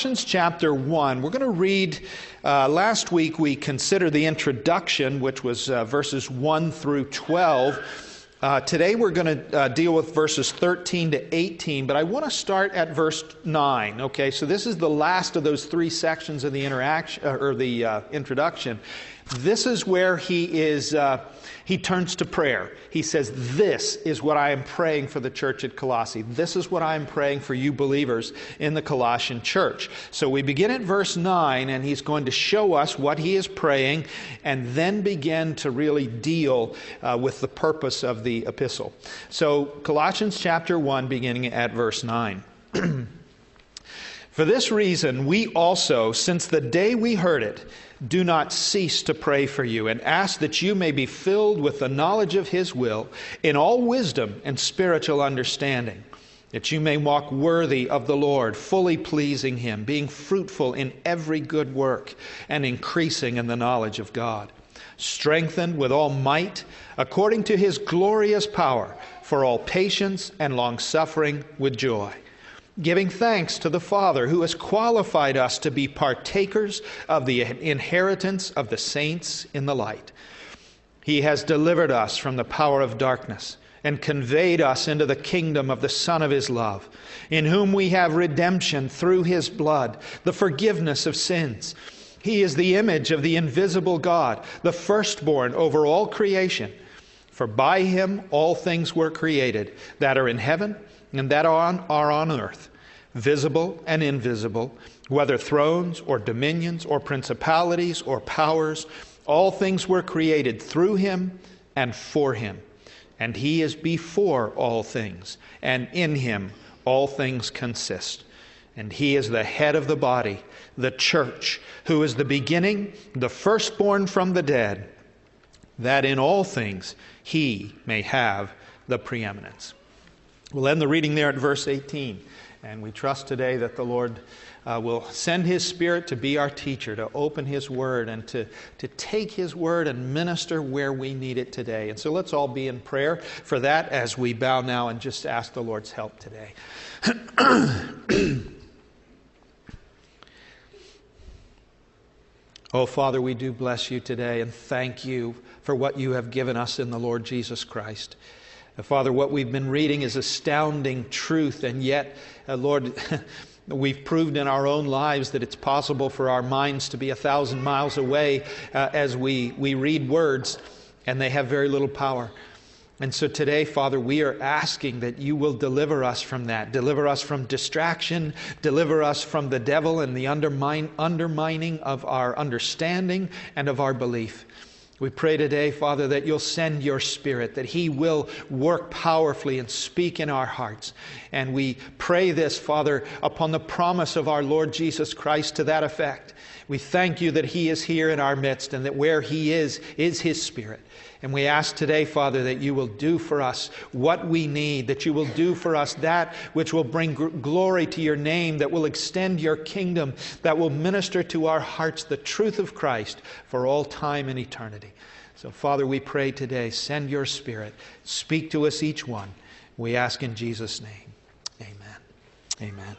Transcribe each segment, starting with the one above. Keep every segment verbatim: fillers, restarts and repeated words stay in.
Colossians chapter one. We're going to read, uh, last week we considered the introduction, which was uh, verses one through twelve. Uh, today we're going to uh, deal with verses thirteen to eighteen, but I want to start at verse nine. Okay, so this is the last of those three sections of the interaction or the uh, introduction. This is where he is. Uh, he turns to prayer. He says, "This is what I am praying for the church at Colossae. This is what I am praying for you believers in the Colossian church." So we begin at verse nine, and he's going to show us what he is praying, and then begin to really deal uh, with the purpose of the epistle. So Colossians chapter one, beginning at verse nine. "For this reason, we also, since the day we heard it, do not cease to pray for you and ask that you may be filled with the knowledge of His will in all wisdom and spiritual understanding, that you may walk worthy of the Lord, fully pleasing Him, being fruitful in every good work and increasing in the knowledge of God, strengthened with all might according to His glorious power for all patience and long-suffering with joy, giving thanks to the Father who has qualified us to be partakers of the inheritance of the saints in the light. He has delivered us from the power of darkness and conveyed us into the kingdom of the Son of His love, in whom we have redemption through His blood, the forgiveness of sins. He is the image of the invisible God, the firstborn over all creation. For by Him all things were created, that are in heaven and that are on, are on earth, visible and invisible, whether thrones or dominions or principalities or powers. All things were created through Him and for Him. And He is before all things, and in Him all things consist. And He is the head of the body, the church, who is the beginning, the firstborn from the dead, that in all things He may have the preeminence." We'll end the reading there at verse eighteen. And we trust today that the Lord uh, will send His Spirit to be our teacher, to open His Word, and to, to take His Word and minister where we need it today. And so let's all be in prayer for that as we bow now and just ask the Lord's help today. Oh, Father, we do bless You today and thank You for what You have given us in the Lord Jesus Christ. Father, what we've been reading is astounding truth, and yet, uh, Lord, we've proved in our own lives that it's possible for our minds to be a thousand miles away uh, as we, we read words, and they have very little power. And so today, Father, we are asking that You will deliver us from that. Deliver us from distraction. Deliver us from the devil and the undermine, undermining of our understanding and of our belief. We pray today, Father, that You'll send Your Spirit, that He will work powerfully and speak in our hearts. And we pray this, Father, upon the promise of our Lord Jesus Christ to that effect. We thank You that He is here in our midst, and that where He is, is His Spirit. And we ask today, Father, that You will do for us what we need, that You will do for us that which will bring gr- glory to Your name, that will extend Your kingdom, that will minister to our hearts the truth of Christ for all time and eternity. So, Father, we pray today, send Your Spirit, speak to us each one. We ask in Jesus' name. Amen. Amen.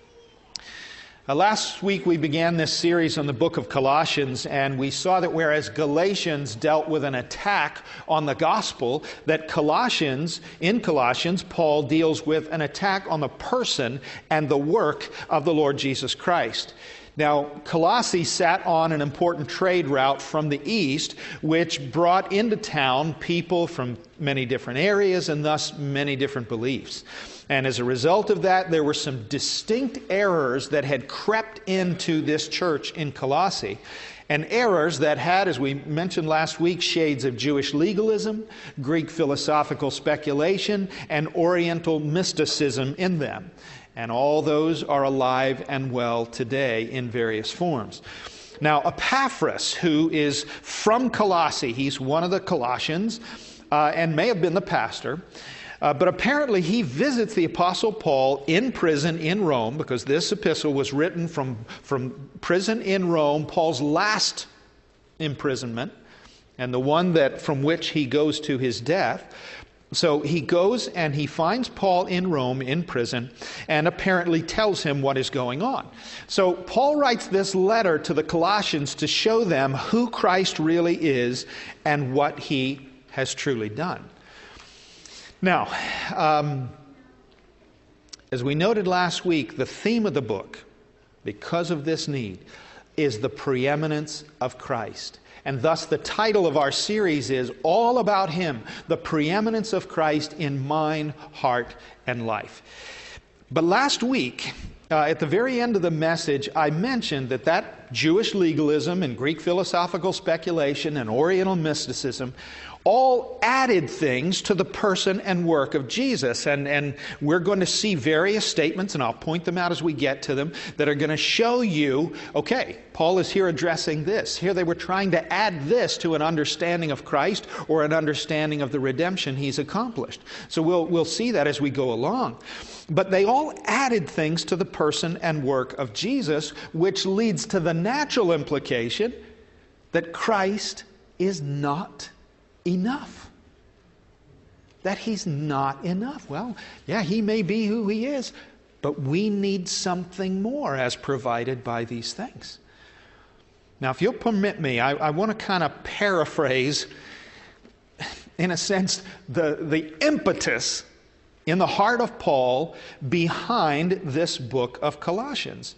Uh, last week we began this series on the book of Colossians, and we saw that whereas Galatians dealt with an attack on the gospel, that Colossians, in Colossians, Paul deals with an attack on the person and the work of the Lord Jesus Christ. Now, Colossae sat on an important trade route from the east, which brought into town people from many different areas and thus many different beliefs. And as a result of that, there were some distinct errors that had crept into this church in Colossae. And errors that had, as we mentioned last week, shades of Jewish legalism, Greek philosophical speculation, and Oriental mysticism in them. And all those are alive and well today in various forms. Now, Epaphras, who is from Colossae, he's one of the Colossians, uh, and may have been the pastor, Uh, but apparently he visits the Apostle Paul in prison in Rome, because this epistle was written from, from prison in Rome, Paul's last imprisonment, and the one that from which he goes to his death. So he goes and he finds Paul in Rome in prison and apparently tells him what is going on. So Paul writes this letter to the Colossians to show them who Christ really is and what he has truly done. Now, um, as we noted last week, the theme of the book, because of this need, is the preeminence of Christ. And thus the title of our series is all about Him, the preeminence of Christ in mind, heart, and life. But last week, uh, at the very end of the message, I mentioned that that Jewish legalism and Greek philosophical speculation and Oriental mysticism all added things to the person and work of Jesus. And, and we're going to see various statements, and I'll point them out as we get to them, that are going to show you, okay, Paul is here addressing this. Here they were trying to add this to an understanding of Christ or an understanding of the redemption He's accomplished. So we'll, we'll see that as we go along. But they all added things to the person and work of Jesus, which leads to the natural implication that Christ is not enough. That He's not enough. Well, yeah, He may be who He is, but we need something more as provided by these things. Now, if you'll permit me, I, I want to kind of paraphrase, in a sense, the, the impetus in the heart of Paul behind this book of Colossians.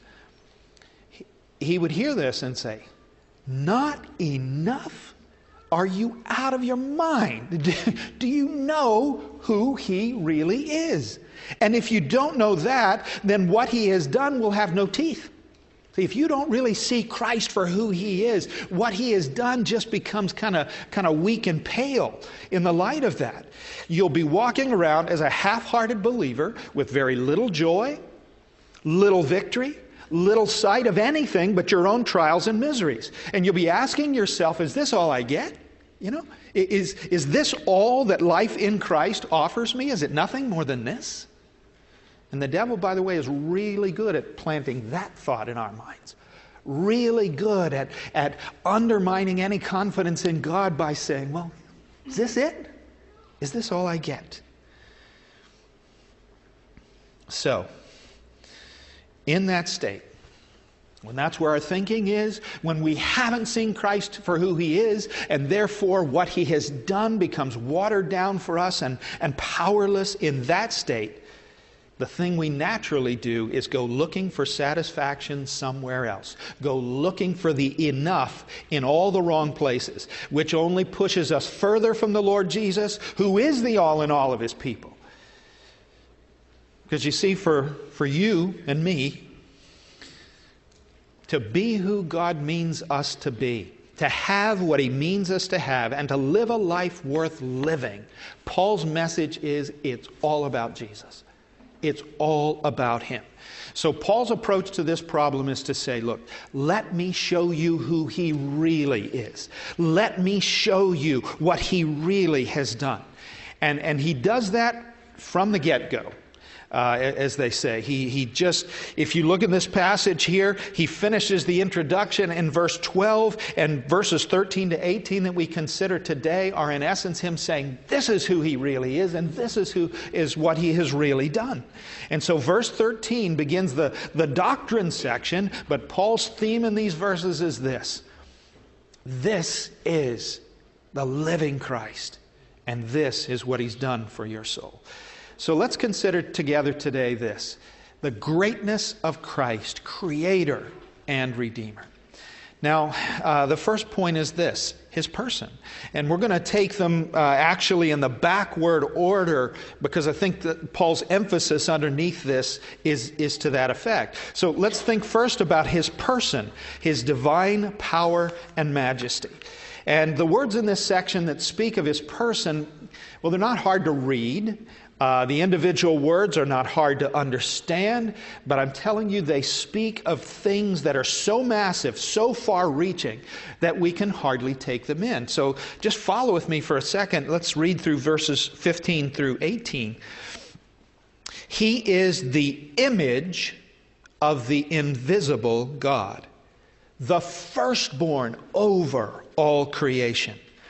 He, he would hear this and say, "Not enough? Are you out of your mind? Do you know who He really is? And if you don't know that, then what He has done will have no teeth." See, if you don't really see Christ for who He is, what He has done just becomes kind of kind of weak and pale in the light of that. You'll be walking around as a half-hearted believer with very little joy, little victory, little sight of anything but your own trials and miseries. And you'll be asking yourself, is this all I get? You know, is, is this all that life in Christ offers me? Is it nothing more than this? And the devil, by the way, is really good at planting that thought in our minds. Really good at, at undermining any confidence in God by saying, well, is this it? Is this all I get? So, in that state, when that's where our thinking is, when we haven't seen Christ for who He is, and therefore what He has done becomes watered down for us and, and powerless, in that state, the thing we naturally do is go looking for satisfaction somewhere else. Go looking for the enough in all the wrong places, which only pushes us further from the Lord Jesus, who is the all in all of His people. Because you see, for, for you and me, to be who God means us to be, to have what He means us to have, and to live a life worth living, Paul's message is it's all about Jesus. It's all about Him. So Paul's approach to this problem is to say, look, let me show you who He really is. Let me show you what He really has done. And, and he does that from the get-go. Uh, as they say. He, he just, if you look in this passage here, he finishes the introduction in verse twelve, and verses thirteen to eighteen that we consider today are in essence Him saying, this is who He really is, and this is who is what He has really done. And so verse thirteen begins the, the doctrine section, but Paul's theme in these verses is this. This is the living Christ, and this is what He's done for your soul. So let's consider together today this, the greatness of Christ, Creator and Redeemer. Now, uh, the first point is this, His person. And we're going to take them uh, actually in the backward order, because I think that Paul's emphasis underneath this is, is to that effect. So let's think first about His person, His divine power and majesty. And the words in this section that speak of His person, well, they're not hard to read. Uh, the individual words are not hard to understand, but I'm telling you, they speak of things that are so massive, so far-reaching, that we can hardly take them in. So just follow with me for a second. Let's read through verses fifteen through eighteen. He is the image of the invisible God, the firstborn over all creation.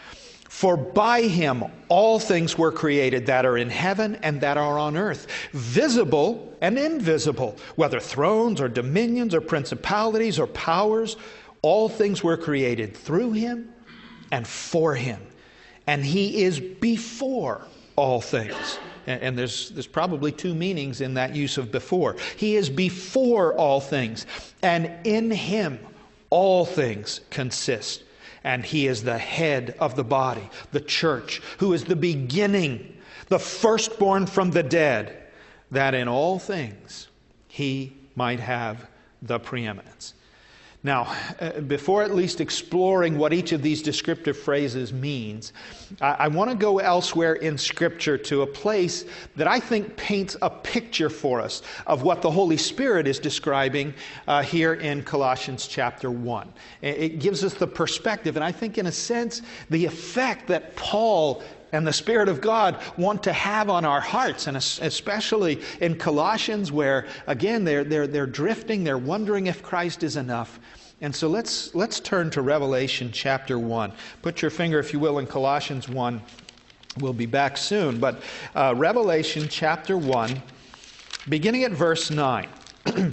For by him all things were created that are in heaven and that are on earth, visible and invisible, whether thrones or dominions or principalities or powers. All things were created through him and for him. And he is before all things. And there's, there's probably two meanings in that use of before. He is before all things, and in him all things consist. And he is the head of the body, the church, who is the beginning, the firstborn from the dead, that in all things he might have the preeminence. Now, uh, before at least exploring what each of these descriptive phrases means, I, I want to go elsewhere in Scripture to a place that I think paints a picture for us of what the Holy Spirit is describing uh, here in Colossians chapter one. It, it gives us the perspective, and I think in a sense, the effect that Paul and the Spirit of God want to have on our hearts, and especially in Colossians where, again, they're, they're, they're drifting, they're wondering if Christ is enough. And so let's, let's turn to Revelation chapter one. Put your finger, if you will, in Colossians one. We'll be back soon. But uh, Revelation chapter one, beginning at verse nine. All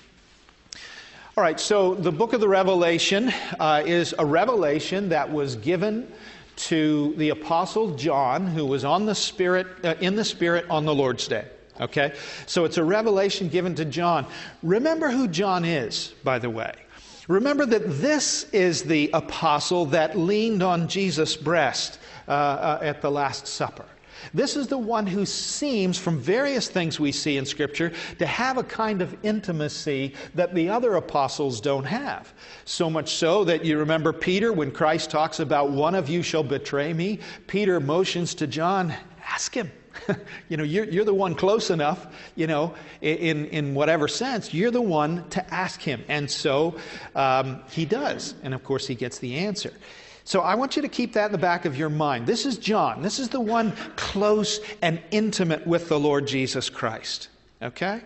right, so the book of the Revelation uh, is a revelation that was given to the Apostle John, who was on the Spirit, uh, in the Spirit on the Lord's Day. Okay? So it's a revelation given to John. Remember who John is, by the way. Remember that this is the apostle that leaned on Jesus' breast uh, uh, at the Last Supper. This is the one who seems, from various things we see in Scripture, to have a kind of intimacy that the other apostles don't have. So much so that you remember Peter, when Christ talks about one of you shall betray me, Peter motions to John, ask him. You know, you're, you're the one close enough, you know, in, in whatever sense, you're the one to ask him. And so um, he does. And of course he gets the answer. So I want you to keep that in the back of your mind. This is John. This is the one close and intimate with the Lord Jesus Christ. Okay?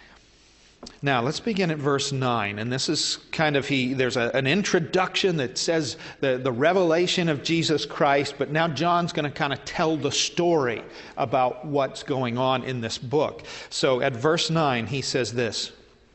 Now, let's begin at verse nine. And this is kind of, he. there's a, an introduction that says the, the revelation of Jesus Christ, but now John's going to kind of tell the story about what's going on in this book. So at verse nine, he says this,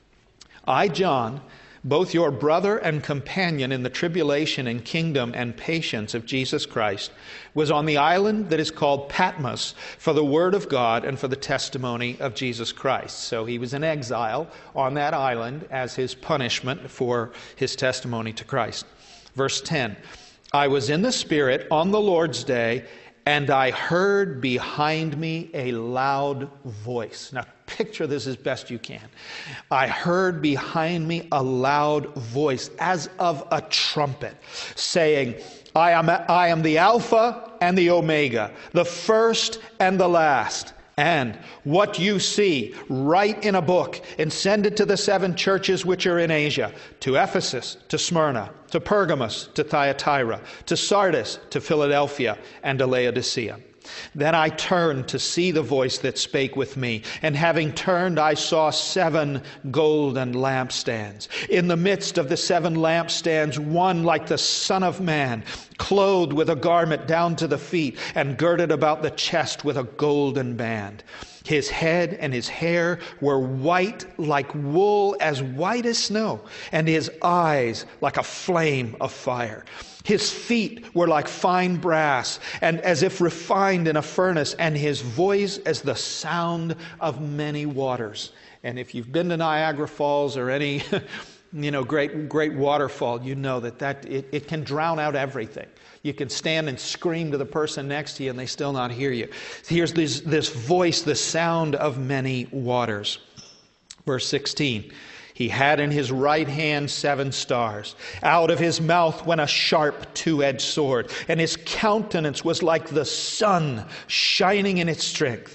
I, John, both your brother and companion in the tribulation and kingdom and patience of Jesus Christ, was on the island that is called Patmos for the word of God and for the testimony of Jesus Christ. So he was in exile on that island as his punishment for his testimony to Christ. Verse ten, I was in the Spirit on the Lord's day, and I heard behind me a loud voice. Now, picture this as best you can. I heard behind me a loud voice as of a trumpet saying, I am, I am the Alpha and the Omega, the first and the last. And what you see, write in a book and send it to the seven churches which are in Asia, to Ephesus, to Smyrna, to Pergamos, to Thyatira, to Sardis, to Philadelphia, and to Laodicea. Then I turned to see the voice that spake with me. And having turned, I saw seven golden lampstands. In the midst of the seven lampstands, one like the Son of Man, clothed with a garment down to the feet, and girded about the chest with a golden band. His head and his hair were white like wool, as white as snow, and his eyes like a flame of fire. His feet were like fine brass, and as if refined in a furnace, and his voice as the sound of many waters. And if you've been to Niagara Falls or any you know, great great waterfall, you know that, that it, it can drown out everything. You can stand and scream to the person next to you and they still not hear you. Here's this, this voice, the sound of many waters. Verse sixteen. He had in his right hand seven stars. Out of his mouth went a sharp two-edged sword, and his countenance was like the sun shining in its strength.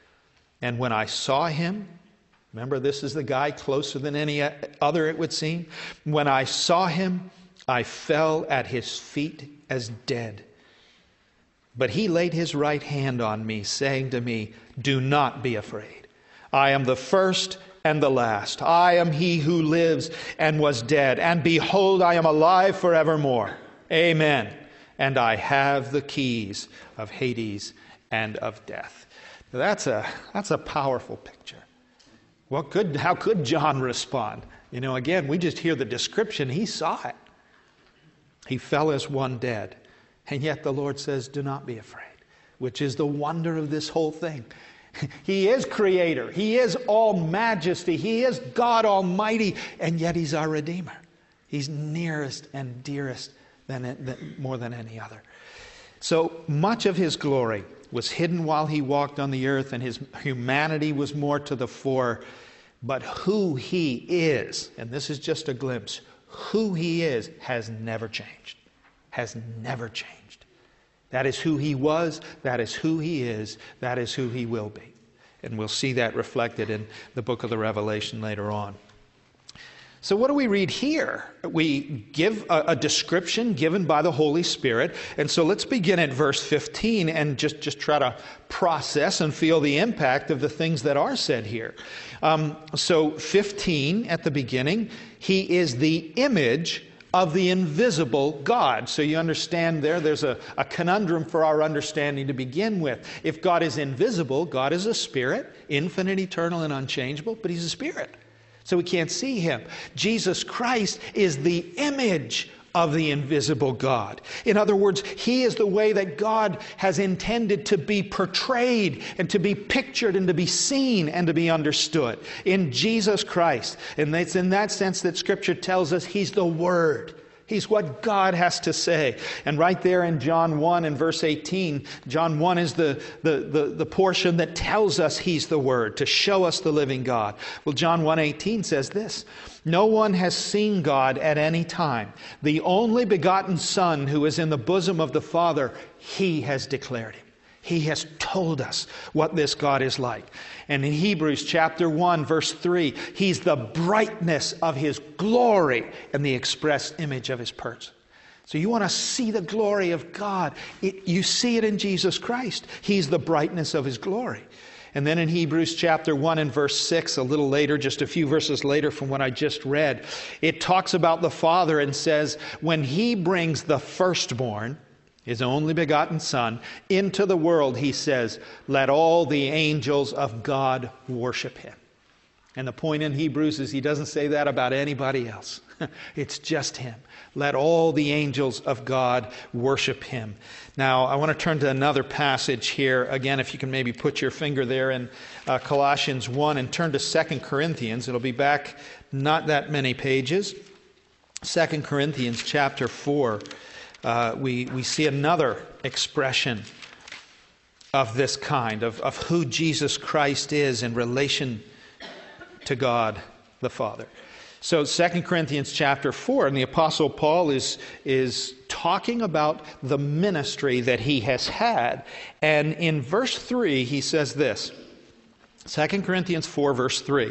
And when I saw him, remember this is the guy closer than any other it would seem. When I saw him, I fell at his feet as dead. But he laid his right hand on me, saying to me, do not be afraid. I am the first and the last. I am he who lives and was dead. And behold, I am alive forevermore. Amen. and I have the keys of Hades and of death. Now that's a, that's a powerful picture. What could, how could John respond? You know, again, we just hear the description. He saw it. He fell as one dead. And yet the Lord says, do not be afraid, which is the wonder of this whole thing. He is creator. He is all majesty. He is God Almighty. And yet He's our Redeemer. He's nearest and dearest than, than more than any other. So much of His glory was hidden while He walked on the earth, and His humanity was more to the fore. But who He is, and this is just a glimpse, who He is has never changed. Has never changed. That is who He was, that is who He is, that is who He will be. And we'll see that reflected in the book of the Revelation later on. So what do we read here? We give a, a description given by the Holy Spirit. And so let's begin at verse fifteen and just, just try to process and feel the impact of the things that are said here. Um, so fifteen at the beginning, He is the image of the invisible God. So you understand there, there's a, a conundrum for our understanding to begin with. If God is invisible, God is a spirit, infinite, eternal, and unchangeable, but He's a spirit. So we can't see Him. Jesus Christ is the image of the invisible God. In other words, He is the way that God has intended to be portrayed and to be pictured and to be seen and to be understood in Jesus Christ. And it's in that sense that Scripture tells us He's the Word. He's what God has to say. And right there in John one and verse eighteen, John one is the, the, the, the portion that tells us He's the Word, to show us the living God. Well, John one eighteen says this, no one has seen God at any time. The only begotten Son who is in the bosom of the Father, He has declared Him. He has told us what this God is like. And in Hebrews chapter one, verse three, He's the brightness of His glory and the express image of His person. So you want to see the glory of God. It, you see it in Jesus Christ. He's the brightness of His glory. And then in Hebrews chapter one and verse six, a little later, just a few verses later from what I just read, it talks about the Father and says, when He brings the firstborn, His only begotten Son, into the world, He says, let all the angels of God worship Him. And the point in Hebrews is He doesn't say that about anybody else. It's just Him. Let all the angels of God worship Him. Now, I want to turn to another passage here. Again, if you can maybe put your finger there in uh, Colossians one and turn to Second Corinthians. It'll be back not that many pages. Second Corinthians chapter four. Uh, we, we see another expression of this kind, of, of who Jesus Christ is in relation to God the Father. So Second Corinthians chapter four, and the Apostle Paul is, is talking about the ministry that he has had. And in verse three, he says this, Second Corinthians four, verse three,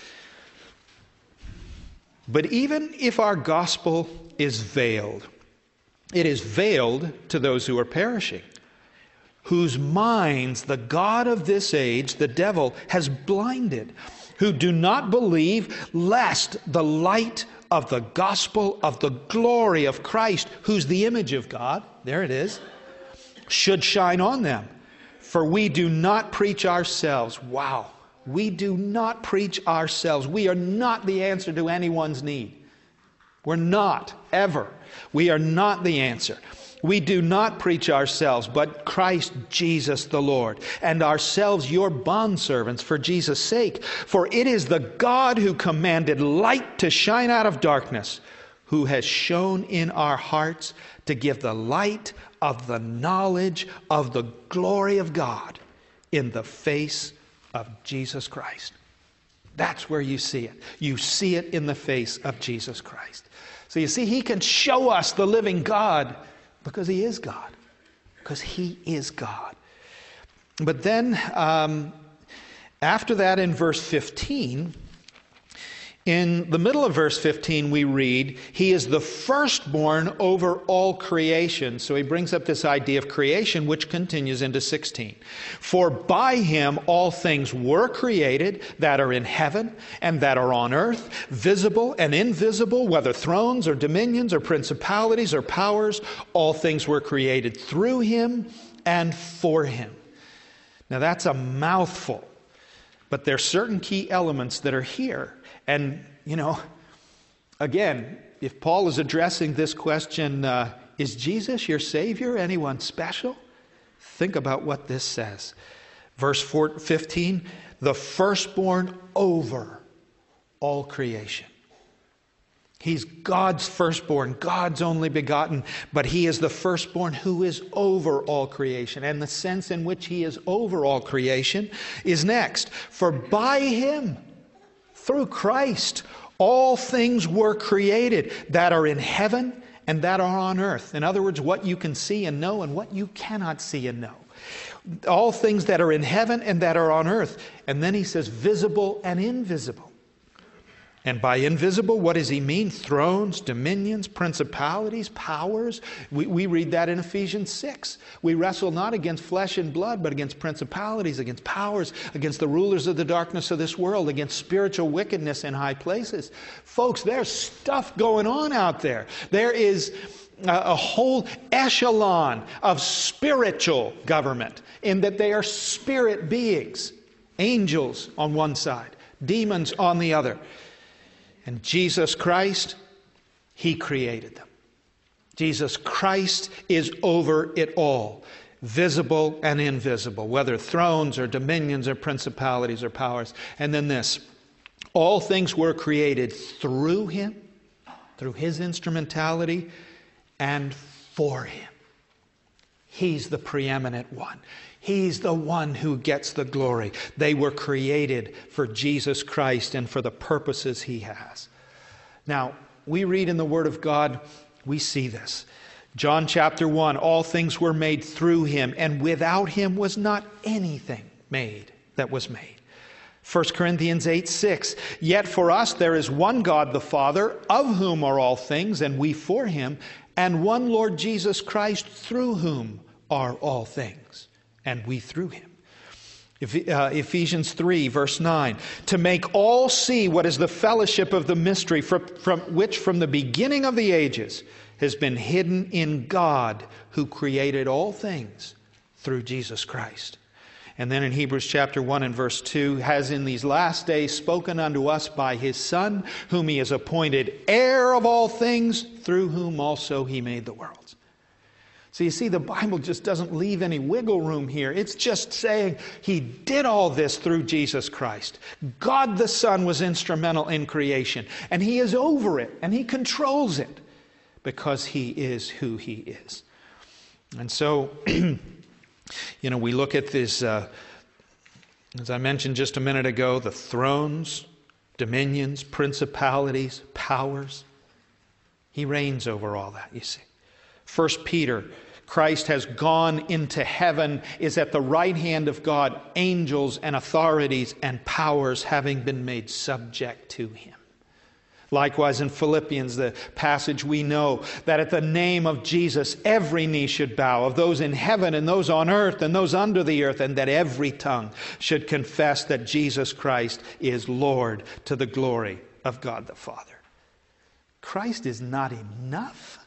but even if our gospel is veiled, it is veiled to those who are perishing, whose minds the God of this age, the devil, has blinded, who do not believe, lest the light of the gospel of the glory of Christ, who's the image of God, there it is, should shine on them. For we do not preach ourselves. Wow. We do not preach ourselves. We are not the answer to anyone's need. We're not, ever. We are not the answer. We do not preach ourselves, but Christ Jesus the Lord, and ourselves your bondservants for Jesus' sake. For it is the God who commanded light to shine out of darkness, who has shone in our hearts to give the light of the knowledge of the glory of God in the face of Jesus Christ. That's where you see it. You see it in the face of Jesus Christ. So you see, He can show us the living God because He is God. Because He is God. But then, um, after that in verse fifteen, In the middle of verse fifteen, we read, He is the firstborn over all creation. So he brings up this idea of creation, which continues into sixteen. For by Him all things were created that are in heaven and that are on earth, visible and invisible, whether thrones or dominions or principalities or powers. All things were created through Him and for Him. Now that's a mouthful, but there are certain key elements that are here. And, you know, again, if Paul is addressing this question, uh, is Jesus your Savior? Anyone special? Think about what this says. Verse fifteen, the firstborn over all creation. He's God's firstborn, God's only begotten, but He is the firstborn who is over all creation. And the sense in which He is over all creation is next. For by Him, through Christ, all things were created that are in heaven and that are on earth. In other words, what you can see and know and what you cannot see and know. All things that are in heaven and that are on earth. And then he says visible and invisible. And by invisible, what does he mean? Thrones, dominions, principalities, powers. We, we read that in Ephesians six. We wrestle not against flesh and blood, but against principalities, against powers, against the rulers of the darkness of this world, against spiritual wickedness in high places. Folks, there's stuff going on out there. There is a, a whole echelon of spiritual government in that they are spirit beings. Angels on one side, demons on the other. And Jesus Christ, He created them. Jesus Christ is over it all, visible and invisible, whether thrones or dominions or principalities or powers. And then this, all things were created through Him, through His instrumentality, and for Him. He's the preeminent one. He's the one who gets the glory. They were created for Jesus Christ and for the purposes He has. Now, we read in the Word of God, we see this. John chapter one, all things were made through Him, and without Him was not anything made that was made. First Corinthians eight six, yet for us there is one God the Father, of whom are all things, and we for Him, and one Lord Jesus Christ, through whom are all things, and we through Him. Ephesians three, verse nine, to make all see what is the fellowship of the mystery from, from which from the beginning of the ages has been hidden in God, who created all things through Jesus Christ. And then in Hebrews chapter one and verse two, has in these last days spoken unto us by His Son, whom He has appointed heir of all things, through whom also He made the worlds. So you see, the Bible just doesn't leave any wiggle room here. It's just saying He did all this through Jesus Christ. God the Son was instrumental in creation, and He is over it, and He controls it, because He is who He is. And so, you know, we look at this, uh, as I mentioned just a minute ago, the thrones, dominions, principalities, powers. He reigns over all that, you see. First Peter, Christ has gone into heaven, is at the right hand of God, angels and authorities and powers having been made subject to Him. Likewise in Philippians, the passage we know, that at the name of Jesus every knee should bow, of those in heaven and those on earth and those under the earth, and that every tongue should confess that Jesus Christ is Lord, to the glory of God the Father. Christ is not enough.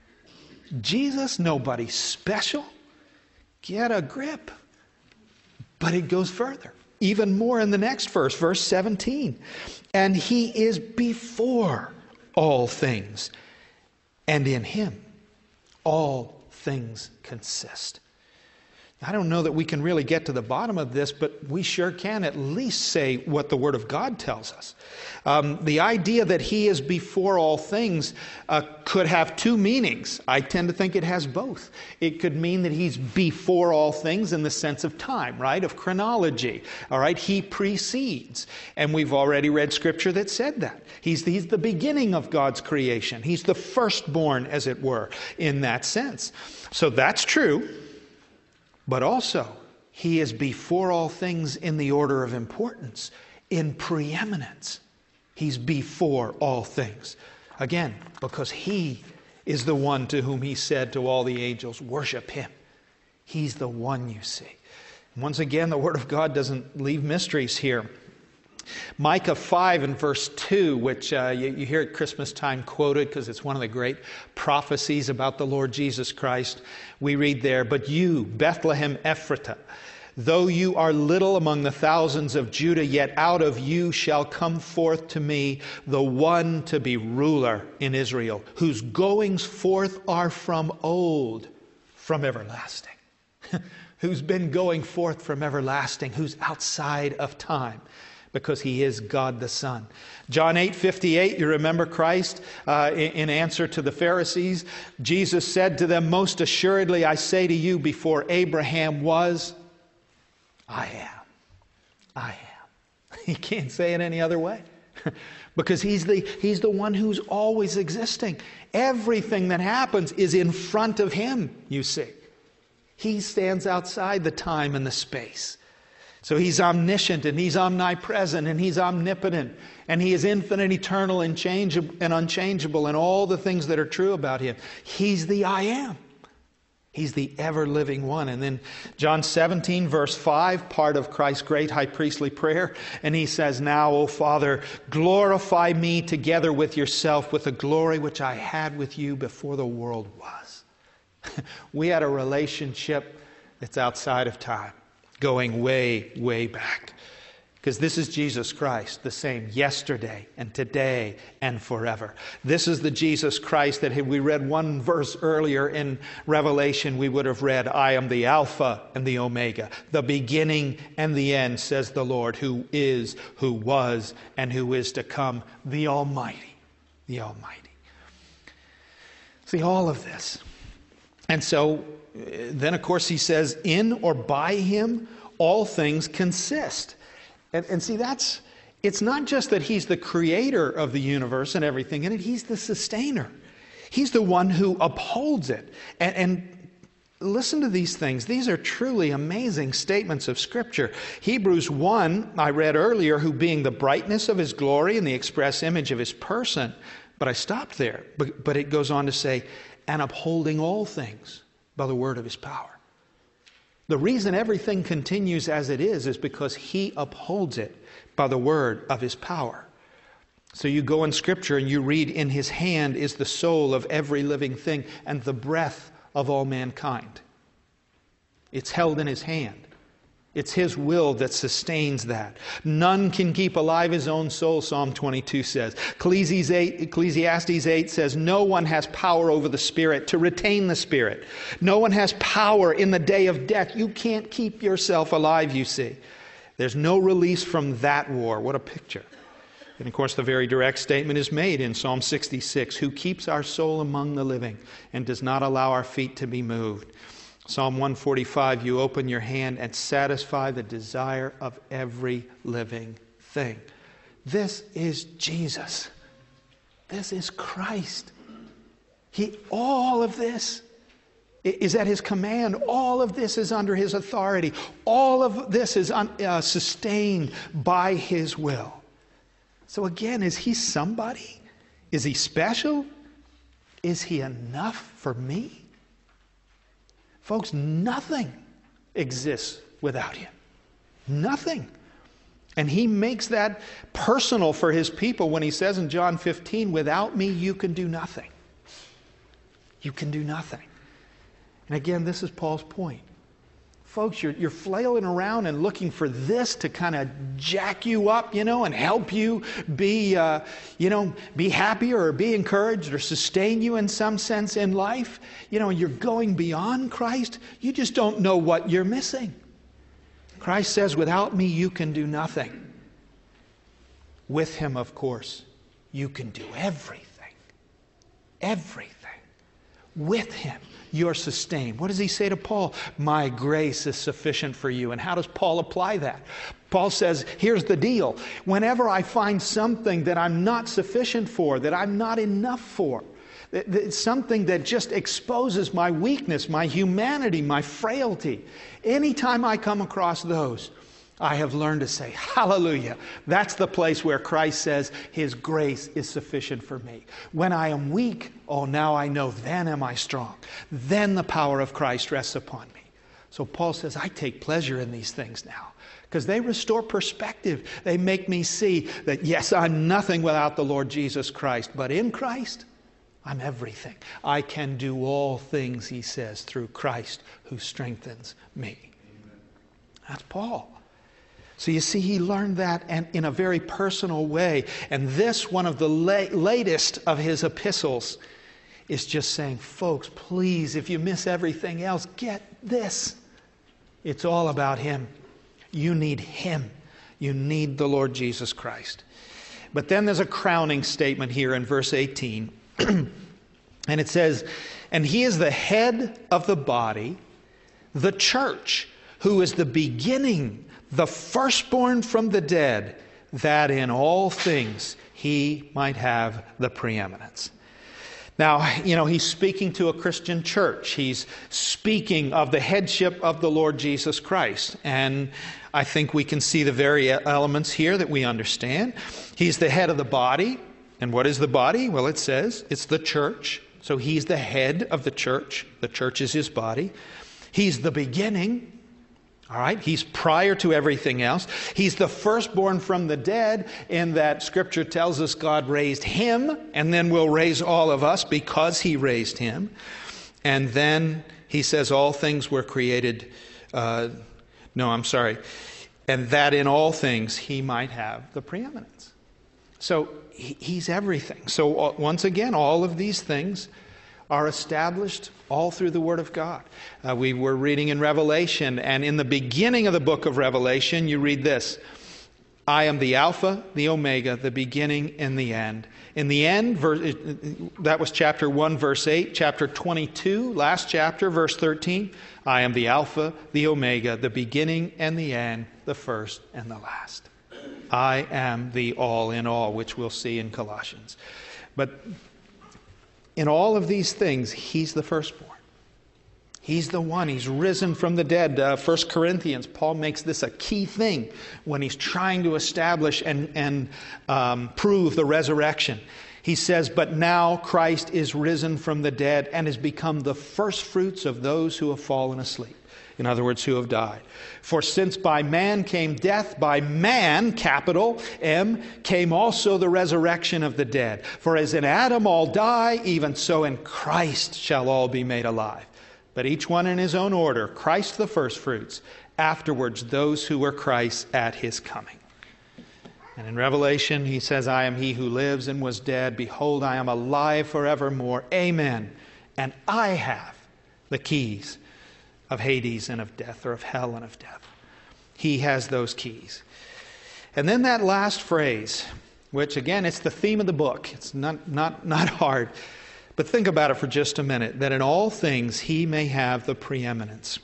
Jesus, nobody special. Get a grip. But it goes further. Even more in the next verse, verse seventeen. And He is before all things, and in Him all things consist. I don't know that we can really get to the bottom of this, but we sure can at least say what the Word of God tells us. Um, the idea that He is before all things uh, could have two meanings. I tend to think it has both. It could mean that He's before all things in the sense of time, right? Of chronology. All right? He precedes. And we've already read Scripture that said that. He's, he's the beginning of God's creation. He's the firstborn, as it were, in that sense. So that's true. But also, He is before all things in the order of importance, in preeminence. He's before all things. Again, because He is the one to whom He said to all the angels, worship Him. He's the one, you see. Once again, the Word of God doesn't leave mysteries here. Micah five and verse two, which uh, you, you hear at Christmas time quoted because it's one of the great prophecies about the Lord Jesus Christ. We read there, but you, Bethlehem Ephratah, though you are little among the thousands of Judah, yet out of you shall come forth to me the one to be ruler in Israel, whose goings forth are from old, from everlasting. Who's been going forth from everlasting, who's outside of time, because He is God the Son. John eight fifty-eight, you remember Christ uh, in, in answer to the Pharisees. Jesus said to them, most assuredly I say to you, before Abraham was, I am. I am. He can't say it any other way. Because he's the, he's the one who's always existing. Everything that happens is in front of Him, you see. He stands outside the time and the space. So He's omniscient and He's omnipresent and He's omnipotent and He is infinite, eternal, and changeable and unchangeable and all the things that are true about Him. He's the I am. He's the ever-living one. And then John seventeen, verse five, part of Christ's great high priestly prayer. And He says, now, O Father, glorify me together with yourself with the glory which I had with you before the world was. We had a relationship that's outside of time, going way, way back. Because this is Jesus Christ, the same yesterday and today and forever. This is the Jesus Christ that, had we read one verse earlier in Revelation, we would have read, I am the Alpha and the Omega, the beginning and the end, says the Lord, who is, who was, and who is to come, the Almighty, the Almighty. See, all of this. And so, then of course He says, in or by Him, all things consist. And, and see, that's, it's not just that He's the creator of the universe and everything in it, He's the sustainer. He's the one who upholds it. And, and listen to these things. These are truly amazing statements of Scripture. Hebrews one, I read earlier, who being the brightness of His glory and the express image of His person. But I stopped there. But, but it goes on to say, and upholding all things by the word of His power. The reason everything continues as it is is because He upholds it by the word of His power. So you go in Scripture and you read, in His hand is the soul of every living thing and the breath of all mankind. It's held in His hand. It's His will that sustains that. None can keep alive his own soul, Psalm twenty-two says. Ecclesiastes eight says, no one has power over the Spirit to retain the Spirit. No one has power in the day of death. You can't keep yourself alive, you see. There's no release from that war. What a picture. And of course, the very direct statement is made in Psalm sixty-six, who keeps our soul among the living and does not allow our feet to be moved. Psalm one forty-five, you open your hand and satisfy the desire of every living thing. This is Jesus. This is Christ. He, all of this is at His command. All of this is under His authority. All of this is un, uh, sustained by His will. So again, is He somebody? Is He special? Is He enough for me? Folks, nothing exists without Him. Nothing. And He makes that personal for His people when He says in John fifteen, without me you can do nothing. You can do nothing. And again, this is Paul's point. Folks, you're, you're flailing around and looking for this to kind of jack you up, you know, and help you be, uh, you know, be happier or be encouraged or sustain you in some sense in life. You know, you're going beyond Christ. You just don't know what you're missing. Christ says, without me, you can do nothing. With Him, of course, you can do everything. Everything. With Him, you're sustained. What does He say to Paul? My grace is sufficient for you. And how does Paul apply that? Paul says, here's the deal. Whenever I find something that I'm not sufficient for, that I'm not enough for, something that just exposes my weakness, my humanity, my frailty, anytime I come across those, I have learned to say, hallelujah. That's the place where Christ says His grace is sufficient for me. When I am weak, oh, now I know, then am I strong. Then the power of Christ rests upon me. So Paul says, I take pleasure in these things now because they restore perspective. They make me see that, yes, I'm nothing without the Lord Jesus Christ, but in Christ, I'm everything. I can do all things, he says, through Christ who strengthens me. Amen. That's Paul. So you see, he learned that and in a very personal way. And this, one of the la- latest of his epistles, is just saying, folks, please, if you miss everything else, get this. It's all about Him. You need Him. You need the Lord Jesus Christ. But then there's a crowning statement here in verse eighteen. And it says, and He is the head of the body, the church, who is the beginning, the firstborn from the dead, that in all things He might have the preeminence. Now, you know, he's speaking to a Christian church. He's speaking of the headship of the Lord Jesus Christ. And I think we can see the very elements here that we understand. He's the head of the body. And what is the body? Well, it says it's the church. So He's the head of the church. The church is His body. He's the beginning. All right, He's prior to everything else. He's the firstborn from the dead, in that Scripture tells us God raised Him, and then will raise all of us because He raised Him. And then he says all things were created, uh, no, I'm sorry, and that in all things He might have the preeminence. So he, He's everything. So uh, once again, all of these things are established all through the Word of God. Uh, we were reading in Revelation, and in the beginning of the book of Revelation, you read this: I am the Alpha, the Omega, the beginning and the end. In the end, verse, that was chapter one, verse eight. Chapter twenty-two, last chapter, verse thirteen. I am the Alpha, the Omega, the beginning and the end, the first and the last. I am the all in all, which we'll see in Colossians. But in all of these things, He's the firstborn. He's the one. He's risen from the dead. Uh, First Corinthians, Paul makes this a key thing when he's trying to establish and, and um, prove the resurrection. He says, but now Christ is risen from the dead and has become the first fruits of those who have fallen asleep. In other words, who have died. For since by man came death, by man, capital M, came also the resurrection of the dead. For as in Adam all die, even so in Christ shall all be made alive. But each one in his own order, Christ the firstfruits, afterwards those who were Christ's at His coming. And in Revelation he says, I am He who lives and was dead. Behold, I am alive forevermore. Amen. And I have the keys of Hades and of death, or of hell and of death. He has those keys. And then that last phrase, which again, it's the theme of the book. It's not, not, not hard. But think about it for just a minute. That in all things He may have the preeminence.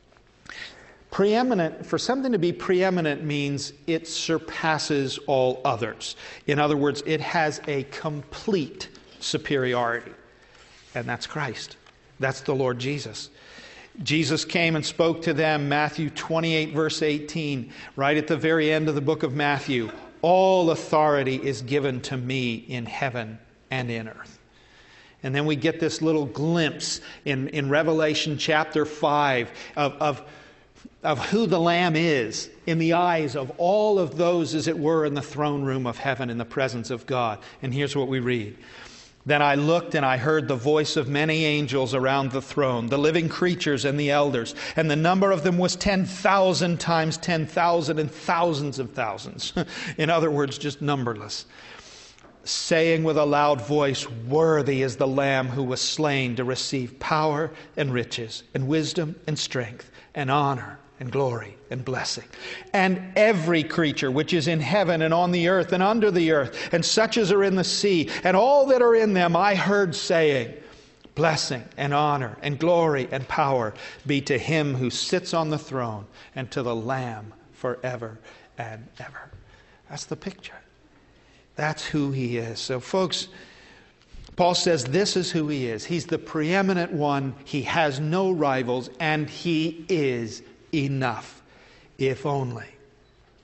Preeminent, for something to be preeminent means it surpasses all others. In other words, it has a complete superiority. And that's Christ. That's the Lord Jesus. Jesus came and spoke to them, Matthew twenty-eight, verse eighteen, right at the very end of the book of Matthew. All authority is given to me in heaven and in earth. And then we get this little glimpse in, in Revelation chapter five of, of, of who the Lamb is in the eyes of all of those, as it were, in the throne room of heaven in the presence of God. And here's what we read. Then I looked and I heard the voice of many angels around the throne, the living creatures and the elders. And the number of them was ten thousand times ten thousand and thousands of thousands. In other words, just numberless. Saying with a loud voice, worthy is the Lamb who was slain to receive power and riches and wisdom and strength and honor and glory and blessing. And every creature which is in heaven and on the earth and under the earth, and such as are in the sea, and all that are in them, I heard saying, blessing and honor and glory and power be to Him who sits on the throne and to the Lamb forever and ever. That's the picture. That's who He is. So folks, Paul says this is who He is. He's the preeminent one. He has no rivals, and He is enough, if only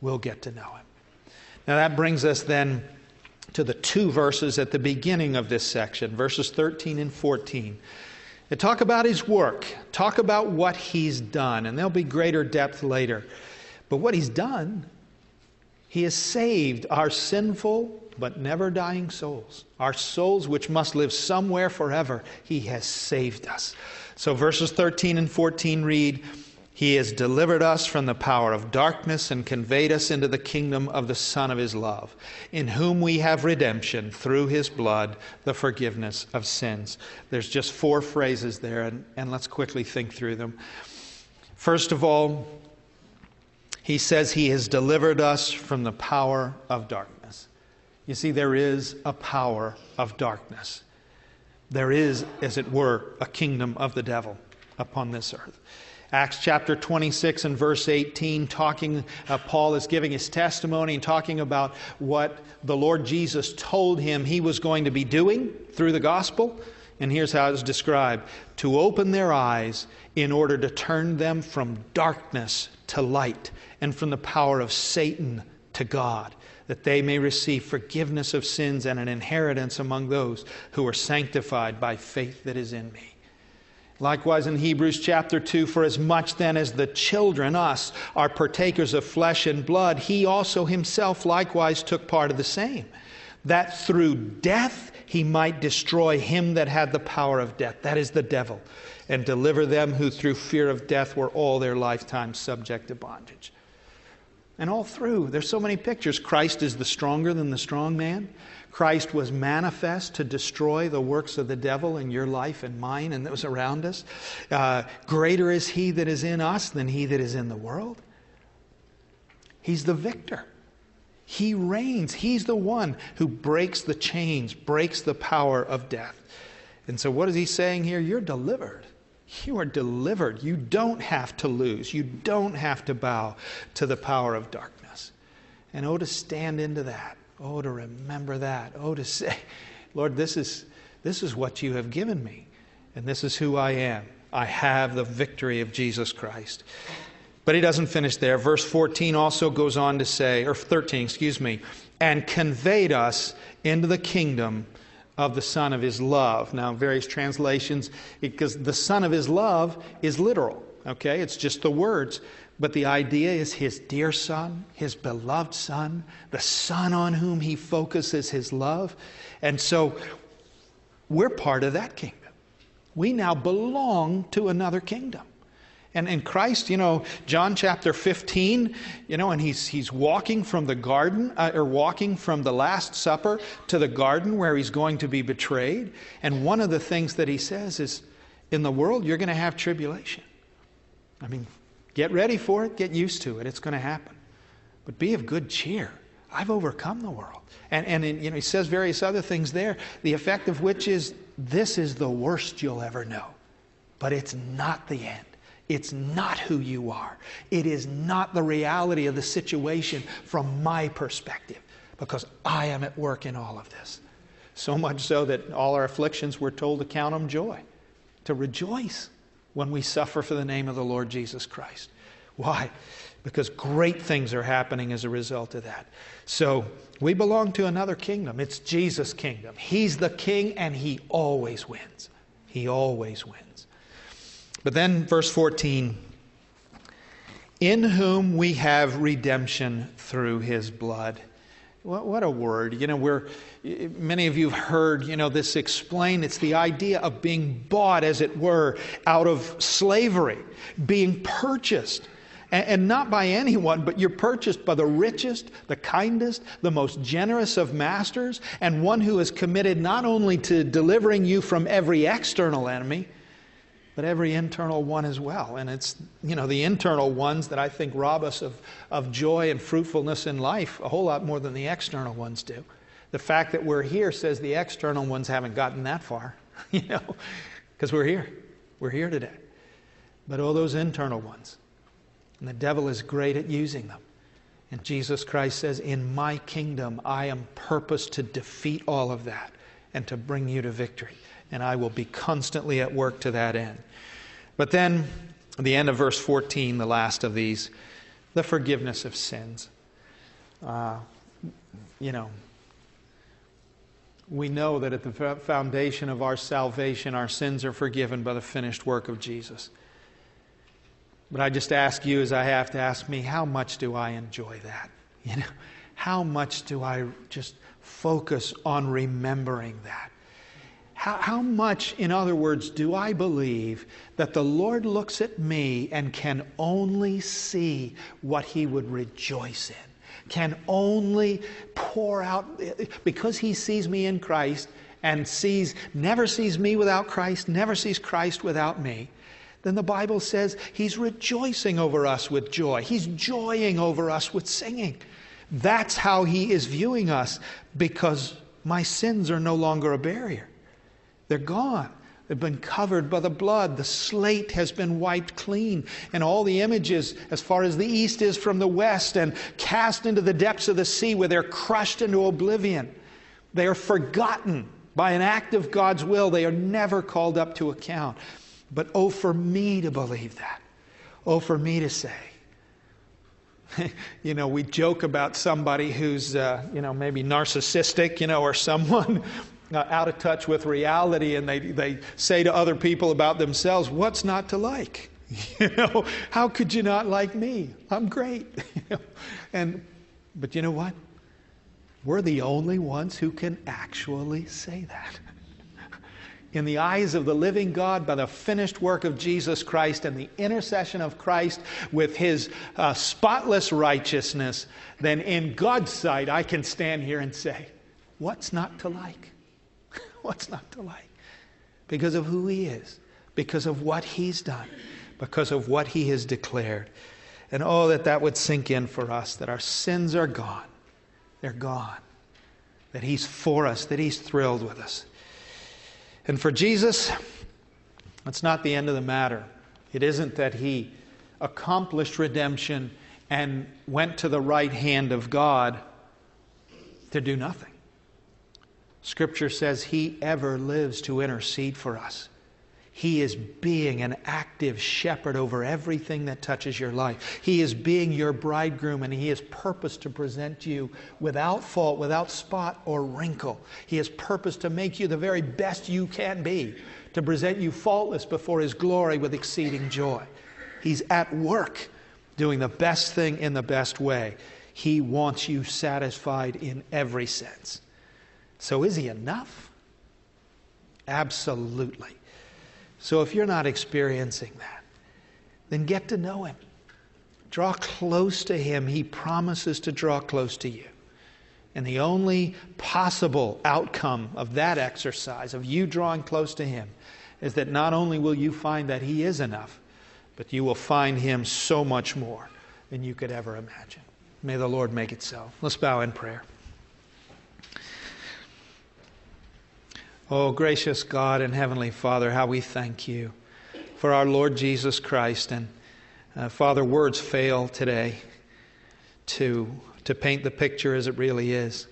we'll get to know Him. Now that brings us then to the two verses at the beginning of this section, verses thirteen and fourteen. They talk about His work, talk about what He's done, and there'll be greater depth later. But what He's done, He has saved our sinful but never dying souls. Our souls which must live somewhere forever. He has saved us. So verses thirteen and fourteen read, He has delivered us from the power of darkness and conveyed us into the kingdom of the Son of His love, in whom we have redemption through His blood, the forgiveness of sins. There's just four phrases there, and, and let's quickly think through them. First of all, He says He has delivered us from the power of darkness. You see, there is a power of darkness. There is, as it were, a kingdom of the devil upon this earth. Acts chapter twenty-six and verse eighteen, talking, uh, Paul is giving his testimony and talking about what the Lord Jesus told him He was going to be doing through the gospel. And here's how it's described: to open their eyes in order to turn them from darkness to light and from the power of Satan to God, that they may receive forgiveness of sins and an inheritance among those who are sanctified by faith that is in me. Likewise in Hebrews chapter two, for as much then as the children, us, are partakers of flesh and blood, He also Himself likewise took part of the same, that through death He might destroy him that had the power of death, that is the devil, and deliver them who through fear of death were all their lifetime subject to bondage. And all through, there's so many pictures. Christ is the stronger than the strong man. Christ was manifest to destroy the works of the devil in your life and mine and those around us. Uh, greater is He that is in us than he that is in the world. He's the victor. He reigns. He's the one who breaks the chains, breaks the power of death. And so what is He saying here? You're delivered. You are delivered. You don't have to lose. You don't have to bow to the power of darkness. And oh, to stand into that. Oh, to remember that. Oh, to say, Lord, this is, this is what You have given me. And this is who I am. I have the victory of Jesus Christ. But he doesn't finish there. Verse fourteen also goes on to say, or thirteen, excuse me, and conveyed us into the kingdom of the Son of His love. Now, various translations, because the Son of His love is literal, okay? It's just the words. But the idea is His dear Son, His beloved Son, the Son on whom He focuses His love. And so we're part of that kingdom. We now belong to another kingdom. And in Christ, you know, John chapter fifteen, you know, and he's he's walking from the garden, uh, or walking from the Last Supper to the garden where He's going to be betrayed. And one of the things that He says is, in the world, you're going to have tribulation. I mean, get ready for it, get used to it, it's going to happen. But be of good cheer. I've overcome the world. And, and in, you know, He says various other things there, the effect of which is, this is the worst you'll ever know. But it's not the end. It's not who you are. It is not the reality of the situation from my perspective, because I am at work in all of this. So much so that all our afflictions, we're told to count them joy, to rejoice when we suffer for the name of the Lord Jesus Christ. Why? Because great things are happening as a result of that. So we belong to another kingdom. It's Jesus' kingdom. He's the king, and He always wins. He always wins. But then verse fourteen, in whom we have redemption through His blood. What, what a word. You know, we're, many of you have heard, you know, this explained. It's the idea of being bought, as it were, out of slavery, being purchased. And, and not by anyone, but you're purchased by the richest, the kindest, the most generous of masters, and one who is committed not only to delivering you from every external enemy, but every internal one as well. And it's, you know, the internal ones that I think rob us of, of joy and fruitfulness in life a whole lot more than the external ones do. The fact that we're here says the external ones haven't gotten that far, you know, because we're here. We're here today. But all those internal ones, and the devil is great at using them. And Jesus Christ says, in my kingdom, I am purposed to defeat all of that and to bring you to victory. And I will be constantly at work to that end. But then, at the end of verse fourteen, the last of these, the forgiveness of sins. uh, you know, we know that at the foundation of our salvation, our sins are forgiven by the finished work of Jesus. But I just ask you, as I have to ask me, how much do I enjoy that? You know, how much do I just focus on remembering that? How, how much, in other words, do I believe that the Lord looks at me and can only see what He would rejoice in? Can only pour out, because He sees me in Christ and sees, never sees me without Christ, never sees Christ without me, then the Bible says He's rejoicing over us with joy. He's joying over us with singing. That's how He is viewing us, because my sins are no longer a barrier. They're gone. They've been covered by the blood. The slate has been wiped clean. And all the images, as far as the east is from the west, and cast into the depths of the sea where they're crushed into oblivion. They are forgotten by an act of God's will. They are never called up to account. But oh, for me to believe that. Oh, for me to say. You know, we joke about somebody who's, uh, you know, maybe narcissistic, you know, or someone Uh, out of touch with reality, and they they say to other people about themselves, what's not to like? You know, how could you not like me? I'm great. You know? And but you know what? We're the only ones who can actually say that. In the eyes of the living God, by the finished work of Jesus Christ and the intercession of Christ with His uh, spotless righteousness, then in God's sight I can stand here and say, what's not to like? What's not to like? Because of who He is, because of what He's done, because of what He has declared. And oh, that that would sink in for us, that our sins are gone. They're gone. That He's for us, that He's thrilled with us. And for Jesus, that's not the end of the matter. It isn't that He accomplished redemption and went to the right hand of God to do nothing. Scripture says He ever lives to intercede for us. He is being an active shepherd over everything that touches your life. He is being your bridegroom, and He has purposed to present you without fault, without spot or wrinkle. He has purposed to make you the very best you can be, to present you faultless before His glory with exceeding joy. He's at work doing the best thing in the best way. He wants you satisfied in every sense. So is He enough? Absolutely. So if you're not experiencing that, then get to know Him. Draw close to Him. He promises to draw close to you. And the only possible outcome of that exercise, of you drawing close to Him, is that not only will you find that He is enough, but you will find Him so much more than you could ever imagine. May the Lord make it so. Let's bow in prayer. Oh, gracious God and Heavenly Father, how we thank You for our Lord Jesus Christ. And uh, Father, words fail today to, to paint the picture as it really is.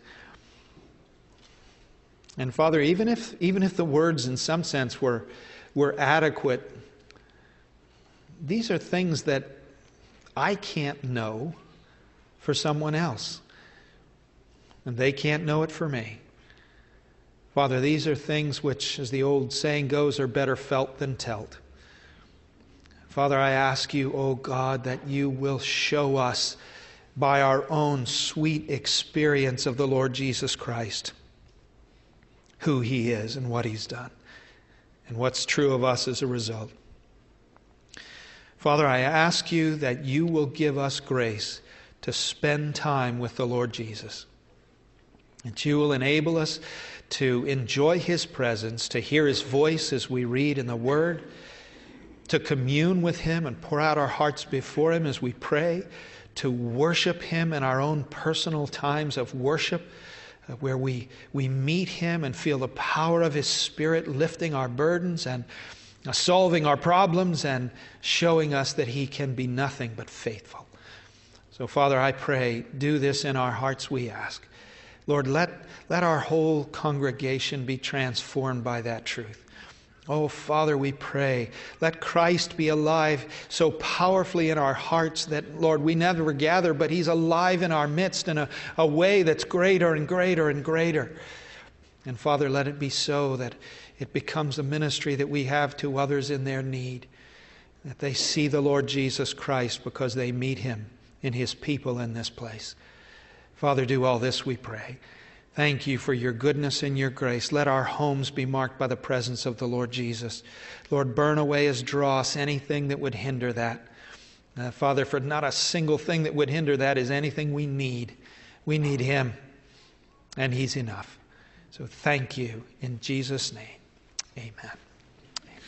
And Father, even if even if the words in some sense were, were adequate, these are things that I can't know for someone else. And they can't know it for me. Father, these are things which, as the old saying goes, are better felt than told. Father, I ask You, oh God, that You will show us by our own sweet experience of the Lord Jesus Christ who He is and what He's done and what's true of us as a result. Father, I ask You that You will give us grace to spend time with the Lord Jesus. That You will enable us to enjoy His presence, to hear His voice as we read in the Word, to commune with Him and pour out our hearts before Him as we pray, to worship Him in our own personal times of worship, uh, where we, we meet Him and feel the power of His Spirit lifting our burdens and uh, solving our problems and showing us that He can be nothing but faithful. So, Father, I pray, do this in our hearts, we ask. Lord, let, let our whole congregation be transformed by that truth. Oh, Father, we pray, let Christ be alive so powerfully in our hearts that, Lord, we never gather, but He's alive in our midst in a, a way that's greater and greater and greater. And Father, let it be so that it becomes a ministry that we have to others in their need, that they see the Lord Jesus Christ because they meet Him in His people in this place. Father, do all this, we pray. Thank you for your goodness and your grace. Let our homes be marked by the presence of the Lord Jesus. Lord, burn away as dross anything that would hinder that. Uh, Father, for not a single thing that would hinder that is anything we need. We need Him, and He's enough. So thank you in Jesus' name. Amen.